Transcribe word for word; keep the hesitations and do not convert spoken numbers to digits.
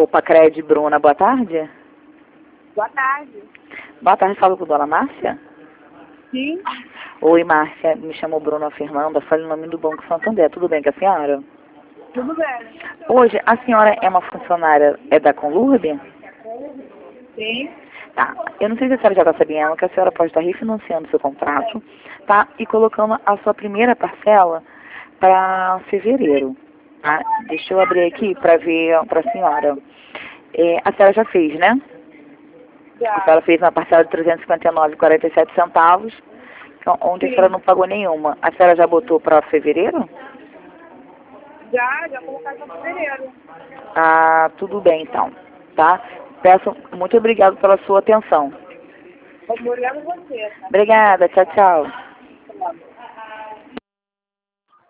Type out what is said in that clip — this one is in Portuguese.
Copacred, Bruna, boa tarde. Boa tarde. Boa tarde, falo com a dona Márcia? Sim. Oi, Márcia, me chamo Bruna Fernanda, falo em nome do Banco Santander, tudo bem com a senhora? Tudo bem. Hoje, a senhora é uma funcionária, é da Conlurb? Sim. Tá, eu não sei se a senhora já está sabendo que a senhora pode estar refinanciando seu contrato, tá, e colocando a sua primeira parcela para fevereiro, tá? Deixa eu abrir aqui para ver para a senhora. É, a senhora já fez, né? Já. A senhora fez uma parcela de trezentos e cinquenta e nove reais e quarenta e sete centavos, onde a Sim. senhora não pagou nenhuma. A senhora já botou para fevereiro? Já, já colocaram para fevereiro. Ah, tudo bem então, tá? Peço muito obrigado pela sua atenção. Obrigada a você. Obrigada, tchau, tchau. Tá bom.